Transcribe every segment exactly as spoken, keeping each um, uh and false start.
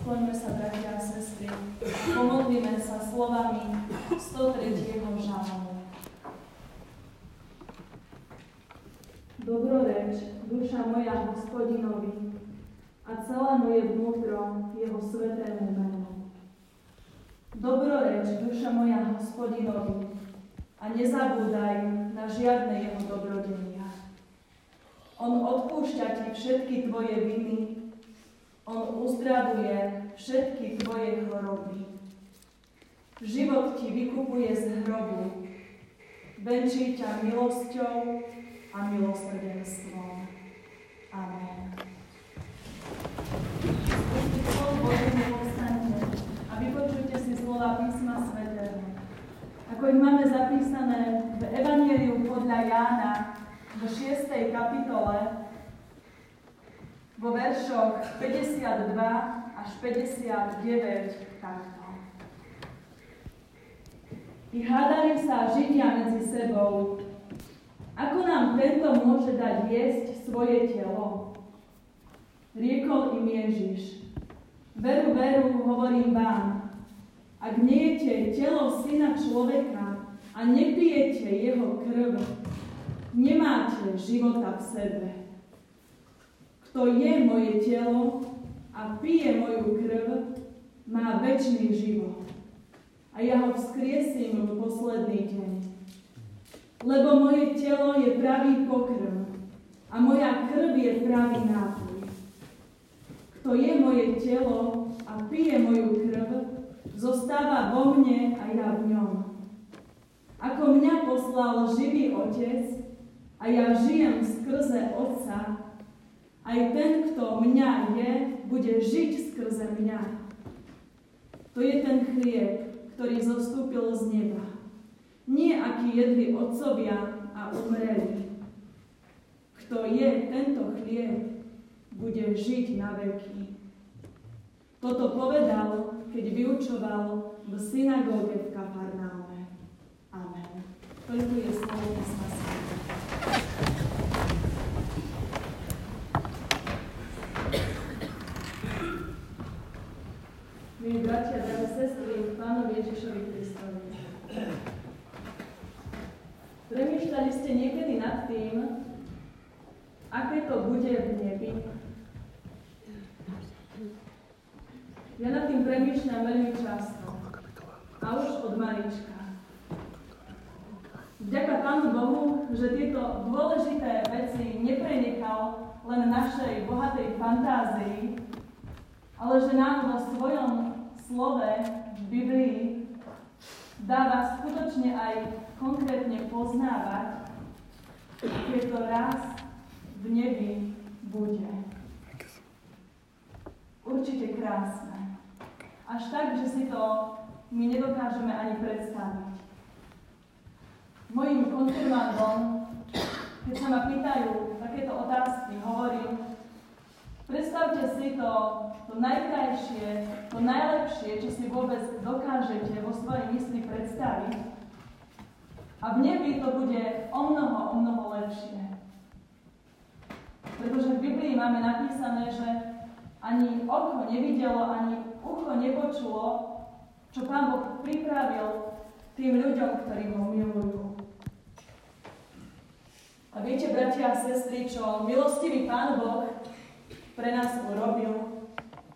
Skloňme sa, bratia a sestry, pomodlíme sa slovami stotretieho žalmu. Dobroreč, duša moja Hospodinovi, a celé moje vnútro jeho svätému menu. Dobroreč, duša moja Hospodinovi, a nezabúdaj na žiadne jeho dobrodenia. On odpúšťa ti všetky tvoje viny, on uzdravuje všetky tvoje choroby. Život ti vykupuje z hrobu, venčí ťa milosťou a milosrdenstvom. Amen. A vypočujte si slova písma svätého. Ako ich máme zapísané v Evanjeliu podľa Jána v šiestej kapitole vo veršoch päťdesiatdva až päťdesiatdeväť takto. I hádali sa Židia medzi sebou, ako nám tento môže dať jesť svoje telo? Riekol im Ježiš, veru, veru, hovorím vám, ak nejete telo Syna človeka a nepijete jeho krv, nemáte života v sebe. Kto je moje telo a pije moju krv, má večný život. A ja ho vzkriesím v posledný deň. Lebo moje telo je pravý pokrm a moja krv je pravý nápoj. Kto je moje telo a pije moju krv, zostáva vo mne a ja v ňom. Ako mňa poslal živý Otec a ja žijem skrze Otca, aj ten, kto mňa je, bude žiť skrze mňa. To je ten chlieb, ktorý zostúpil z neba. Nie aký jedli otcovia a umreli. Kto je tento chlieb, bude žiť na veky. Toto povedal, keď vyučoval v synagóge v Kafarnaume. Amen. Toľko je slovo písma svätého. Milí bratia, drahé sestry, Pánovi Ježišovi Kristovi. Premýšľali ste niekedy nad tým, aké to bude v nebi? Ja nad tým premýšľam veľmi často. A už od malička. Vďaka Pánu Bohu, že tieto dôležité veci neprenechal len našej bohatej fantázii, ale že nám vo svojom slove v Biblii dáva skutočne aj konkrétne poznávať, keď to raz v nebi bude. Určite krásne. Až tak, že si to my nedokážeme ani predstaviť. Mojím konfirmandom, keď sa ma pýtajú takéto otázky, hovorím, predstavte si to, to najkrajšie, to najlepšie, čo si vôbec dokážete vo svojej mysli predstaviť. A v nebi to bude o mnoho, o mnoho lepšie. Pretože v Biblii máme napísané, že ani oko nevidelo, ani ucho nepočulo, čo Pán Boh pripravil tým ľuďom, ktorí ho milujú. A viete, bratia a sestry, čo milostivý Pán Boh pre nás urobil?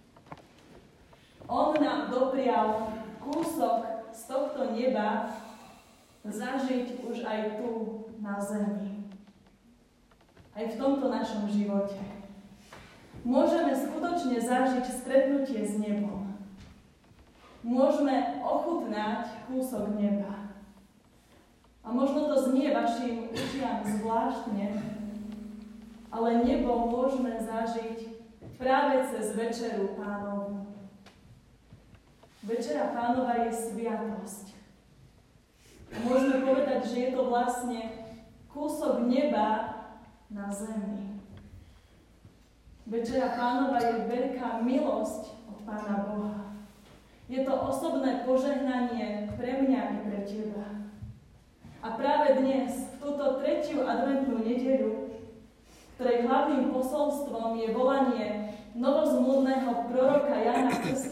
On nám doprial kúsok z tohto neba zažiť už aj tu na zemi. Aj v tomto našom živote. Môžeme skutočne zažiť stretnutie s nebom. Môžeme ochutnať kúsok neba. A možno to znie vašim ušiam zvláštne, ale nebo môžeme zažiť práve cez Večeru Pánovu. Večera Pánova je sviatosť. A môžeme povedať, že je to vlastne kúsok neba na zemi. Večera Pánova je veľká milosť od Pána Boha. Je to osobné požehnanie pre mňa i pre teba. A práve dnes, v túto tretiu adventnú nedeľu, ktorej hlavným posolstvom je volanie novozmluvného proroka Jána Krstiteľa,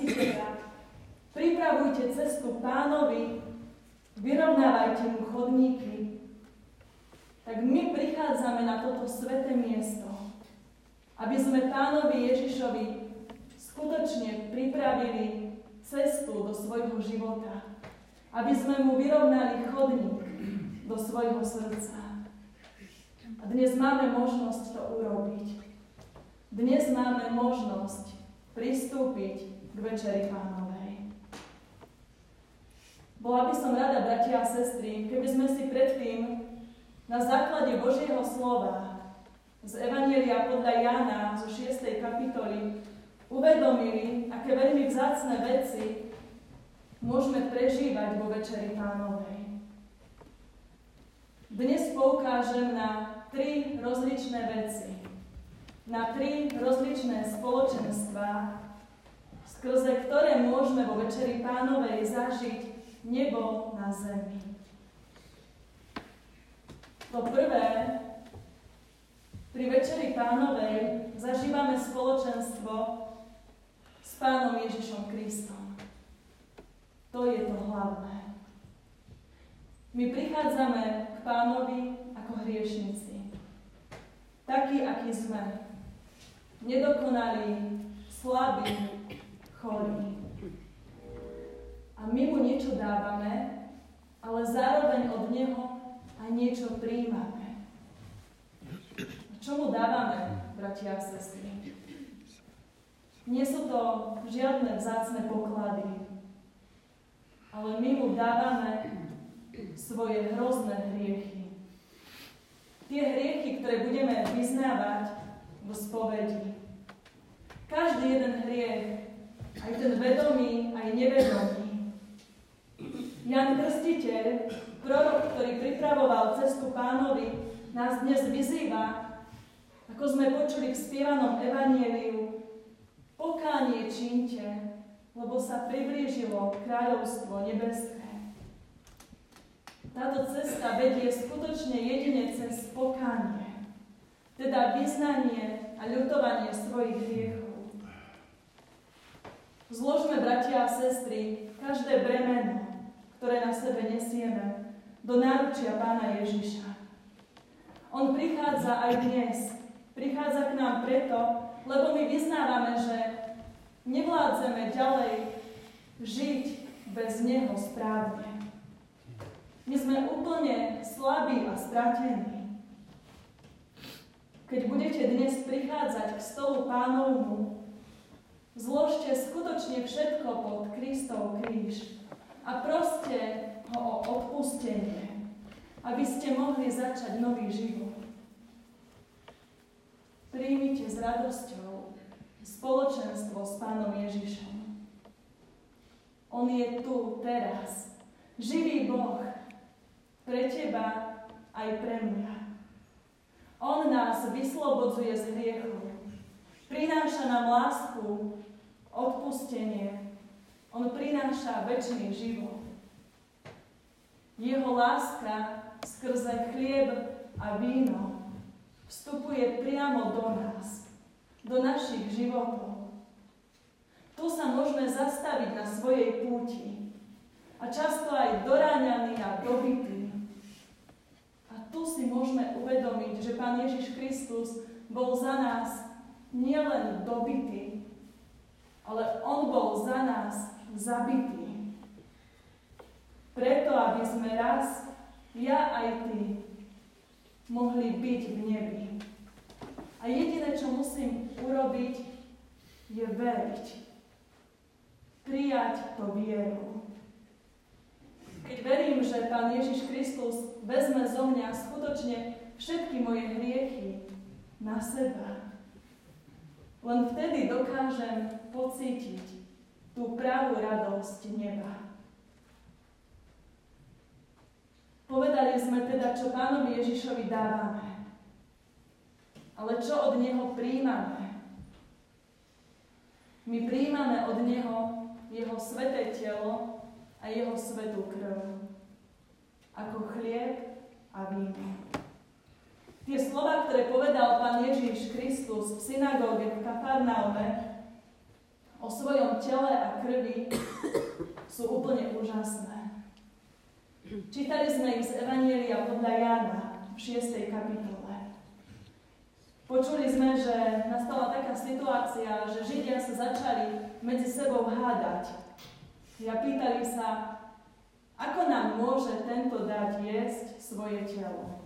cestu Pánovi, vyrovnávajte mu chodníky, tak my prichádzame na toto sväté miesto, aby sme Pánovi Ježišovi skutočne pripravili cestu do svojho života, aby sme mu vyrovnali chodník do svojho srdca. A dnes máme možnosť to urobiť. Dnes máme možnosť pristúpiť k Večeri Pánovej. Bola by som rada, bratia a sestry, keby sme si predtým na základe Božieho slova z Evanjelia podľa Jána zo šiestej kapitoly uvedomili, aké veľmi vzácne veci môžeme prežívať vo Večeri Pánovej. Dnes poukážem na tri rozličné veci, na tri rozličné spoločenstvá, skrze ktoré môžeme vo Večeri Pánovej zažiť nebo na zemi. To prvé, pri Večeri Pánovej zažívame spoločenstvo s Pánom Ježišom Kristom. To je to hlavné. My prichádzame k Pánovi ako hriešnici. Takí, akí sme. Nedokonalí, slabí, chorí. A my mu niečo dávame, ale zároveň od neho aj niečo prijímame. A čo mu dávame, bratia a sestry? Nie sú to žiadne vzácne poklady, ale my mu dávame svoje hrozné hriechy. Tie hriechy, ktoré budeme vyznávať vo spovedi. Každý jeden hriech, aj ten vedomý, aj nevedomý. Ján Krstiteľ, prorok, ktorý pripravoval cestu Pánovi, nás dnes vyzýva, ako sme počuli v spievanom evanjeliu, pokánie čínte, lebo sa priblížilo kráľovstvo nebeské. Táto cesta vedie skutočne jedine cez pokánie, teda vyznanie a ľutovanie svojich hriechov. Zložme, bratia a sestry, každé bremeno, ktoré na sebe nesieme, do náručia Pána Ježiša. On prichádza aj dnes. Prichádza k nám preto, lebo my vyznávame, že nevládzeme ďalej žiť bez Neho správne. My sme úplne slabí a stratení. Keď budete dnes prichádzať k stolu Pánovmu, zložte skutočne všetko pod Kristov kríž a proste ho o odpustenie, aby ste mohli začať nový život. Príjmite s radosťou spoločenstvo s Pánom Ježišom. On je tu teraz, živý Boh, pre teba aj pre mňa. On nás vyslobodzuje z hriechov, prináša nám lásku, odpustenie. On prináša večný život. Jeho láska skrze chlieb a víno vstupuje priamo do nás, do našich životov. Tu sa môžeme zastaviť na svojej púti a často aj doráňaní a dobití. A tu si môžeme uvedomiť, že Pán Ježiš Kristus bol za nás nielen dobitý, ale on bol za nás zabitý. Preto, aby sme raz, ja aj ty, mohli byť v nebi. A jediné, čo musím urobiť, je veriť. Prijať to vierou. Keď verím, že Pán Ježiš Kristus vezme zo mňa skutočne všetky moje hriechy na seba, len vtedy dokážem pocítiť tú pravú radosť neba. Povedali sme teda, čo Pánovi Ježišovi dávame. Ale čo od Neho prijímame? My prijímame od Neho Jeho sväté telo a Jeho svätú krv. Ako chlieb a víno. Tie slová, ktoré povedal Pán Ježiš Kristus v synagóge v Kafarnaume o svojom tele a krvi, sú úplne úžasné. Čítali sme ich z Evanjelia podľa Jána v šiestej kapitole. Počuli sme, že nastala taká situácia, že Židia sa začali medzi sebou hádať. A pýtali sa, ako nám môže tento dať jesť svoje telo.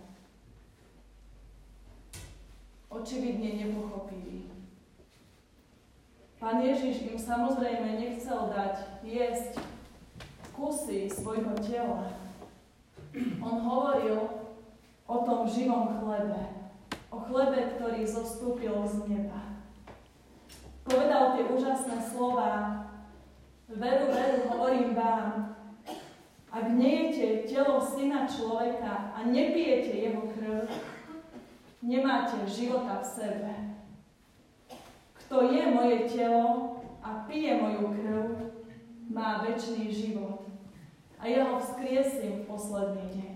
Očividne nepochopili. Pán Ježiš im samozrejme nechcel dať jesť kusy svojho tela. On hovoril o tom živom chlebe, o chlebe, ktorý zostúpil z neba. Povedal tie úžasné slova: Veru, veru, hovorím vám, ak nejete telo Syna človeka a nepijete jeho krv, nemáte života v sebe. Kto je moje telo a pije moju krv, má večný život. A ja ho vzkriesím v posledný deň.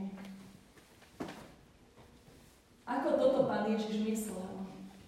Ako toto Pán Ježiš myslel?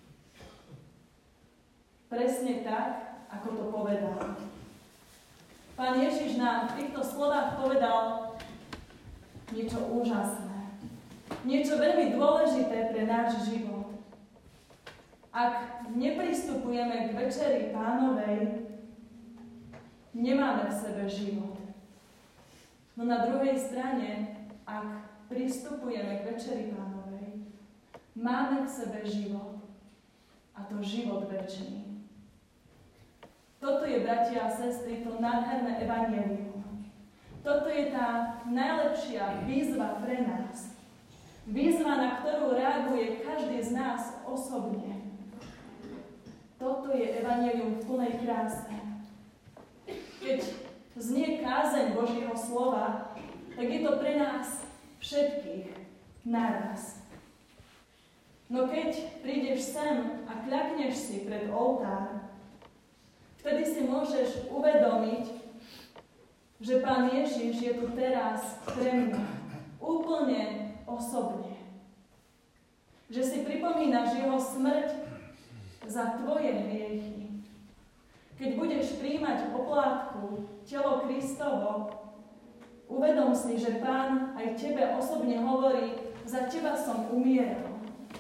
Presne tak, ako to povedal. Pán Ježiš nám v týchto slovách povedal niečo úžasné. Niečo veľmi dôležité pre náš život. Ak nepristupujeme k večeri Pánovej, nemáme v sebe život. No na druhej strane, ak pristupujeme k večeri Pánovej, máme v sebe život. A to život večný. Toto je, bratia a sestry, to nádherné evanjelium. Toto je tá najlepšia výzva pre nás. Výzva, na ktorú reaguje každý z nás osobne. Toto je evanjelium v plnej kráse. Keď znie kázeň Božieho slova, tak je to pre nás všetkých naraz. No keď prídeš sem a kľakneš si pred oltár, vtedy si môžeš uvedomiť, že Pán Ježiš je tu teraz pre mňa, úplne osobne. Že si pripomínaš jeho smrť za tvoje hriechy. Keď budeš príjmať oplátku, telo Kristovo, uvedom si, že Pán aj tebe osobne hovorí, za teba som umieral.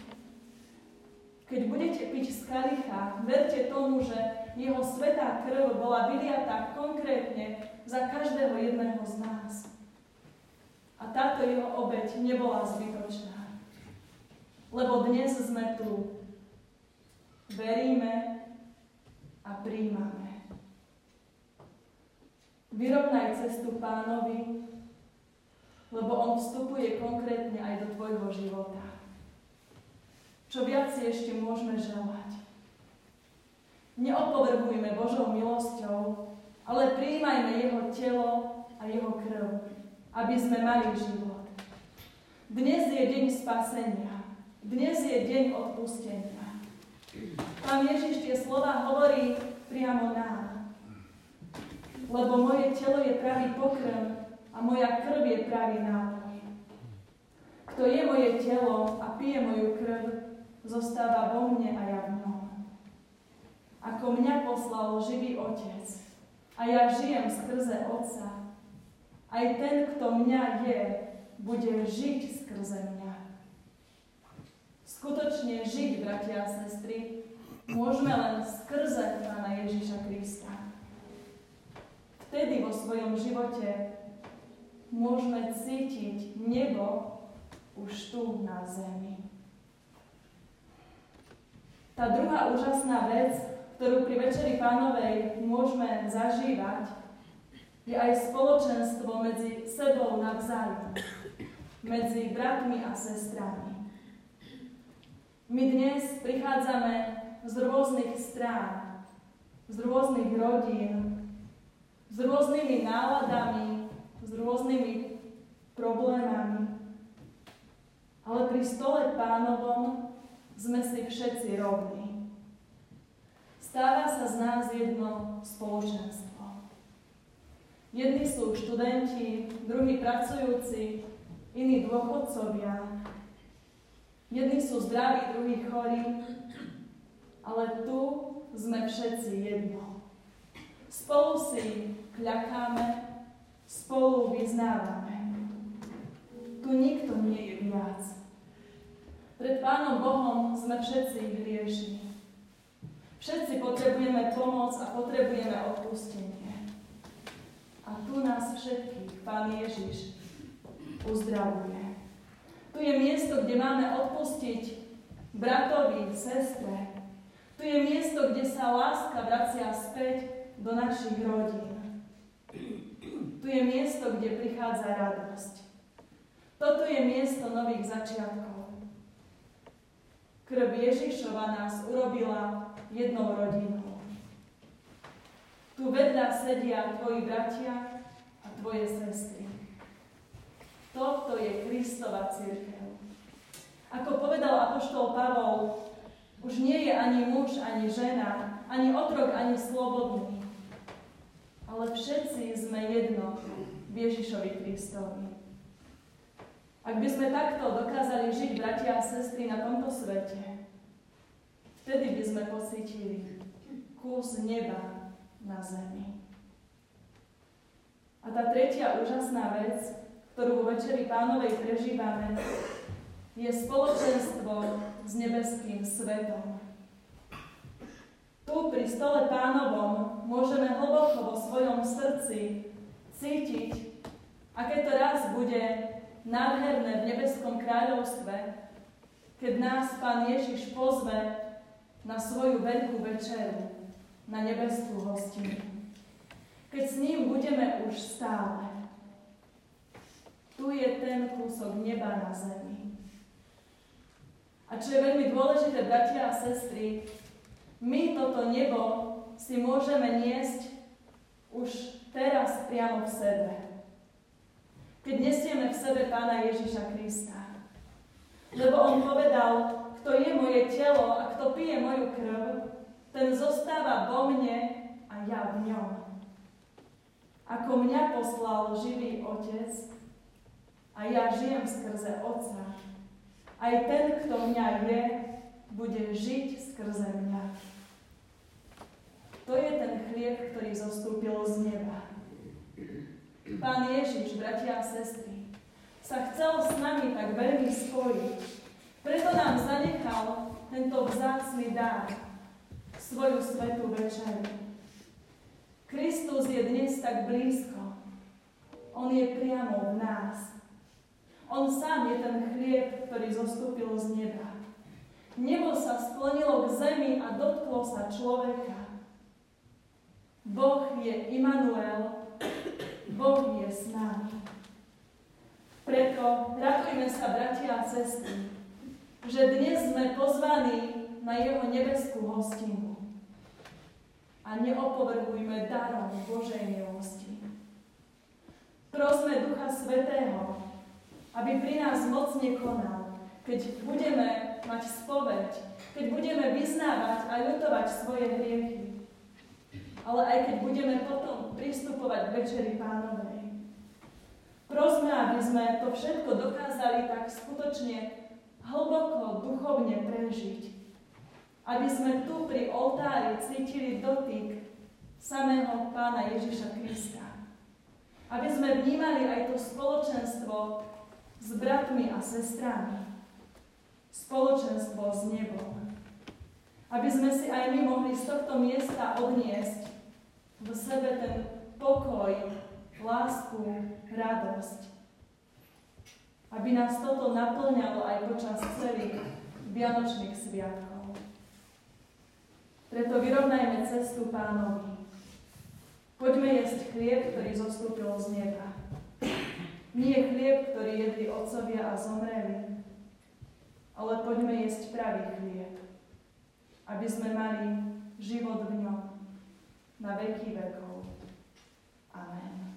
Keď budete piť z kalicha, verte tomu, že jeho svätá krv bola vyliatá konkrétne za každého jedného z nás. A táto jeho obeť nebola zbytočná. Lebo dnes sme tu. Veríme a príjmame. Vyrovnaj cestu Pánovi, lebo on vstupuje konkrétne aj do tvojho života. Čo viac si ešte môžeme želať? Neopovrhujme Božou milosťou, ale prijímajme jeho telo a jeho krv, aby sme mali život. Dnes je deň spasenia. Dnes je deň odpustenia. Pán Ježiš tie slova hovorí priamo nám. Lebo moje telo je pravý pokrm a moja krv je pravý nápoj. Kto je moje telo a pije moju krv, zostáva vo mne a ja v ňom. Ako mňa poslal živý Otec a ja žijem skrze Otca, aj ten, kto mňa je, bude žiť skrze mňa. Skutočne žiť, bratia a sestry, môžeme len skrze Pána Ježiša Krista. Vtedy vo svojom živote môžeme cítiť nebo už tu na zemi. Tá druhá úžasná vec, ktorú pri Večeri Pánovej môžeme zažívať, je aj spoločenstvo medzi sebou navzájom, medzi bratmi a sestrami. My dnes prichádzame z rôznych strán, z rôznych rodín, s rôznymi náladami, s rôznymi problémami. Ale pri stole Pánovom sme si všetci rovní. Stáva sa z nás jedno spoločenstvo. Jedni sú študenti, druhí pracujúci, iní dôchodcovia. Jedni sú zdraví, druhí chorí, ale tu sme všetci jedno. Spolu si kľakáme, spolu vyznávame. Tu nikto nie je viac. Pred Pánom Bohom sme všetci hriešni. Všetci potrebujeme pomoc a potrebujeme odpustenie. A tu nás všetkých Pán Ježiš uzdravuje. Tu je miesto, kde máme odpustiť bratovi, sestre. Tu je miesto, kde sa láska vracia späť do našich rodín. Tu je miesto, kde prichádza radosť. Toto je miesto nových začiatkov. Krv Ježišova nás urobila jednou rodinou. Tu vedľa sedia tvoji bratia a tvoje sestry. Toto je Kristova cirkev. Ako povedal apoštol Pavol, už nie je ani muž, ani žena, ani otrok, ani slobodný. Ale všetci sme jedno v Ježišovi Kristovi. Ak by sme takto dokázali žiť, bratia a sestry, na tomto svete, vtedy by sme pocítili kus neba na zemi. A tá tretia úžasná vec, ktorú vo Večeri Pánovej prežívame, je spoločenstvo s nebeským svetom. Tu pri stole Pánovom môžeme hlboko vo svojom srdci cítiť, aké to raz bude nádherné v nebeskom kráľovstve, keď nás Pán Ježiš pozve na svoju veľkú večeru, na nebeskú hostinu. Keď s ním budeme už stále. Tu je ten kúsok neba na zemi. A čo je veľmi dôležité, bratia a sestry, my toto nebo si môžeme niesť už teraz priamo v sebe. Keď nesieme v sebe Pána Ježiša Krista. Lebo on povedal, kto je moje telo a kto pije moju krv, ten zostáva vo mne a ja v ňom. Ako mňa poslal živý Otec a ja žijem skrze Otca, aj ten, kto mňa je, bude žiť skrze mňa. To je ten chlieb, ktorý zostúpil z neba. Pán Ježiš, bratia a sestry, sa chcel s nami tak veľmi spojiť. Preto nám zanechal tento vzácny dar, svoju svätú večeru. Kristus je dnes tak blízko. On je priamo v nás. On sám je ten chlieb, ktorý zostúpil z neba. Nebo sa sklonilo k zemi a dotklo sa človeka. Boh je Immanuel, Boh je s nami. Preto radujme sa, bratia a sestry, že dnes sme pozvaní na jeho nebeskú hostinu. A neopovrhujme darom Božej milosti. Prosme Ducha Svätého, aby pri nás mocne konal, keď budeme mať spoveď, keď budeme vyznávať a ľutovať svoje hriechy, ale aj keď budeme potom pristupovať k Večeri Pánovej. Prosme, aby sme to všetko dokázali tak skutočne hlboko, duchovne prežiť. Aby sme tu pri oltári cítili dotyk samého Pána Ježiša Krista. Aby sme vnímali aj to spoločenstvo s bratmi a sestrami. Spoločenstvo s nebom. Aby sme si aj my mohli z tohto miesta odniesť v sebe ten pokoj, lásku, radosť. Aby nás toto naplňalo aj počas celých vianočných sviatkov. Preto vyrovnajme cestu Pánovi. Poďme jesť chlieb, ktorý zostúpil z neba. Nie chlieb, ktorý jedli otcovia a zomreli, ale poďme jesť pravý chlieb, aby sme mali život v ňom na veky vekov. Amen.